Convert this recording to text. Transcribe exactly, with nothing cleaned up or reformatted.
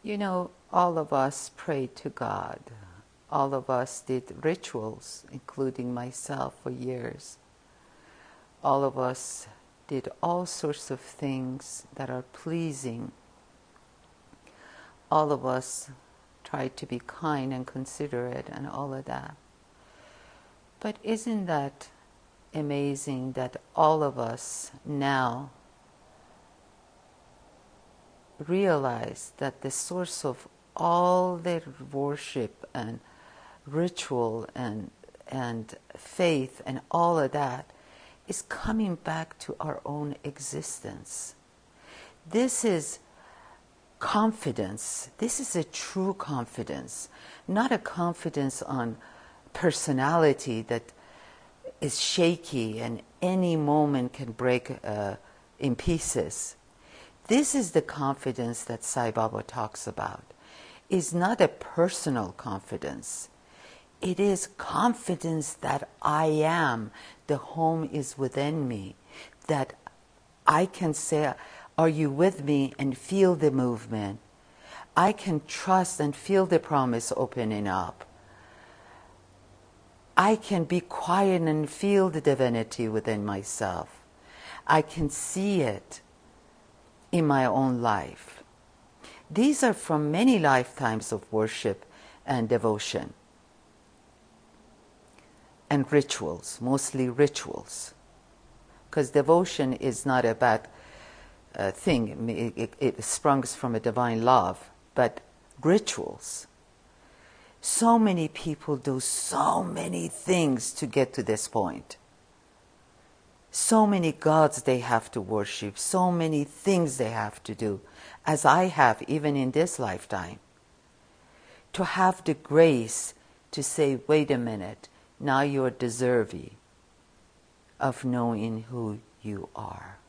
You know, all of us prayed to God. All of us did rituals, including myself, for years. All of us did all sorts of things that are pleasing. All of us tried to be kind and considerate and all of that. But isn't that amazing that all of us now realize that the source of all their worship and ritual and and faith and all of that is coming back to our own existence. This is confidence. This is a true confidence, not a confidence on personality that is shaky and any moment can break uh, in pieces. This is the confidence that Sai Baba talks about. It's not a personal confidence. It is confidence that I am, the home is within me, that I can say, are you with me, and feel the movement. I can trust and feel the promise opening up. I can be quiet and feel the divinity within myself. I can see it in my own life. These are from many lifetimes of worship and devotion and rituals, mostly rituals, because devotion is not a bad uh, thing. It, it, it sprungs from a divine love, but rituals. So many people do so many things to get to this point. So many gods they have to worship, so many things they have to do, as I have even in this lifetime. To have the grace to say, wait a minute, now you're deserving of knowing who you are.